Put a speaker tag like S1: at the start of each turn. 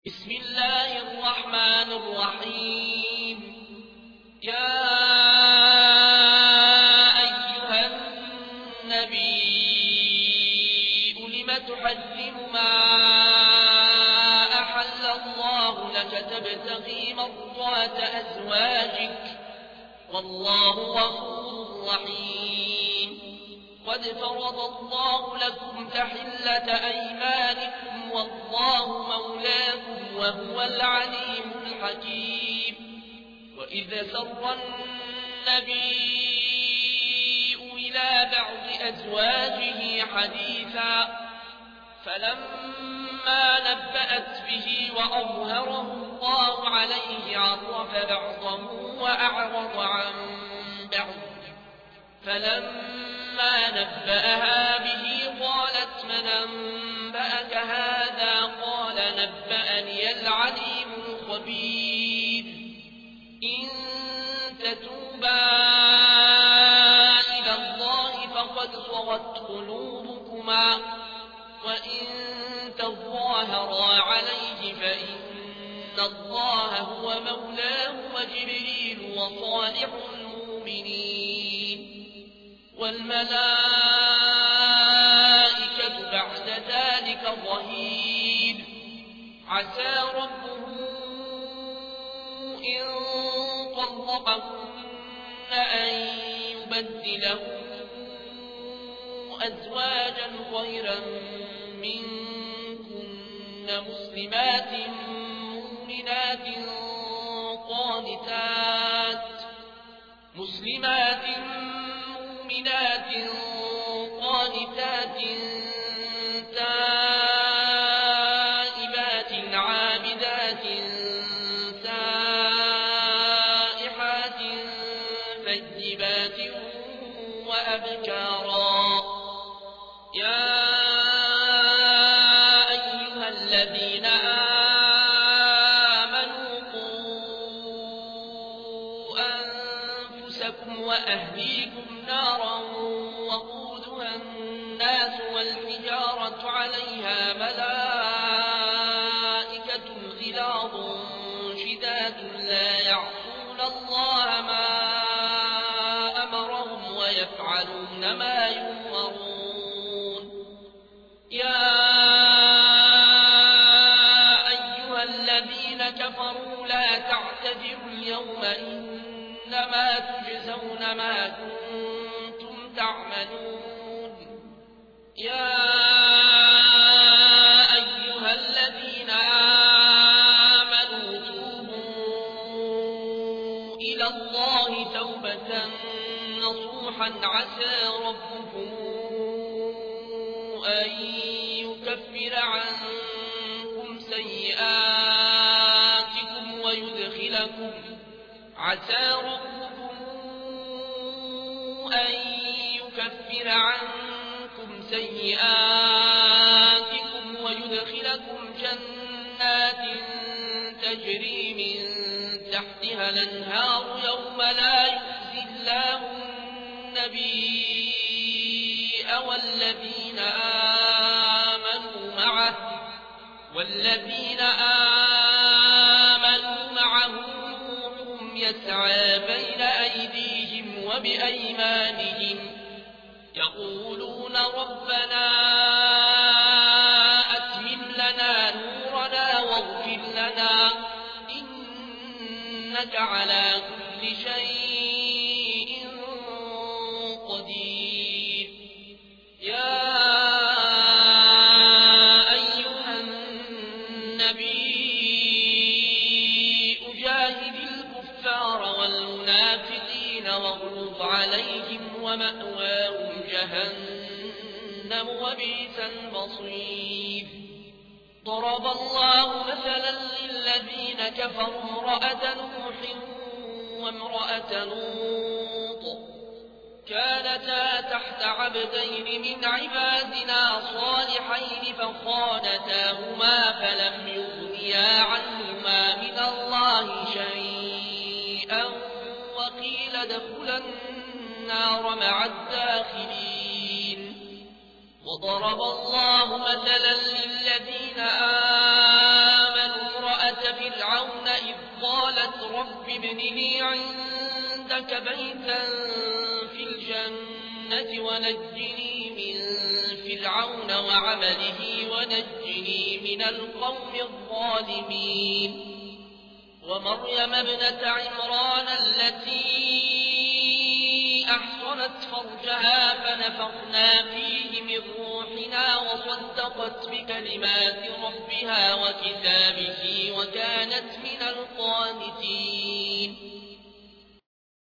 S1: بسم الله الرحمن الرحيم. يا أيها النبي لم تحرم ما أحل الله لك تبتغي مرضات أزواجك والله غفور رحيم. قد فرض الله لكم تحلة أيمانكم والله مولاكم وهو العليم الحكيم. وإذا سر النبي إلى بعض أزواجه حديثا فلما نبأت به وأظهره الله عليه عرف بعضه وأعرض عن بعض فلما نبأها به قالت من أنبأك هذا قال نبأني العليم الخبير. إن تتوبا إلى الله فقد صغت قلوبكما وإن تظاهرا عليه فإن الله هو مولاه وجبريل وصالح المؤمنين والملائكة بعد ذلك ظهير. عسى ربه إن طلقكن أن يبدله أزواجا خيرا منكن مسلمات مؤمنات قانتات تائبات عابدات سائحات ثيبات وأبكارا. يا أيها الذين آمنوا قوا أنفسكم وأهليكم نارا وقودها الناس والحجارة عليها ملائكة غلاظ شداد لا يعصون الله ما أمرهم ويفعلون ما يؤمرون. يا أيها الذين كفروا لا تعتذروا اليوم إنما تجزون ما كنتم تعملون. يا أيها الذين آمنوا توبوا إلى الله توبة نصوحا عسى ربكم أن يكفر عنكم سيئاتكم ويدخلكم جنات تجري من تحتها الأنهار يوم لا يخزي الله النبي والذين آمنوا معه نورهم يسعى بين أيديهم وبأيمانهم يقولون ربنا أتمم لنا نورنا واغفر لنا إنك على كل شيء قدير. يا أيها النبي جاهد الكفار والمنافقين واغلظ عليهم ومأواهم جهنم وبئس المصير. ضرب الله مثلا للذين كفروا امرأة نوح وامرأة لوط كانتا تحت عبدين من عبادنا صالحين فخانتاهما فلم يغنيا عنهما من الله شيئا وقيل ادخلا النار مع الداخلين. وضرب الله مثلا للذين آمنوا قالت رب ابن لي عندك بيتا في الجنة ونجني من فرعون وعمله ونجني من القوم الظالمين ومريم ابنة عمران التي أحصنت فرجها فنفخنا فيه من روحنا وصدقت بكلمات ربها وكتابه وكانت من القانتين